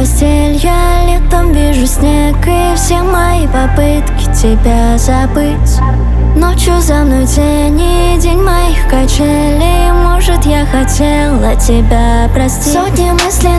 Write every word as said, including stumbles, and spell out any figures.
постель. Я летом вижу снег и все мои попытки тебя забыть. Ночью за мной тени, день моих качелей. Может, я хотела тебя простить. Сотни мыслей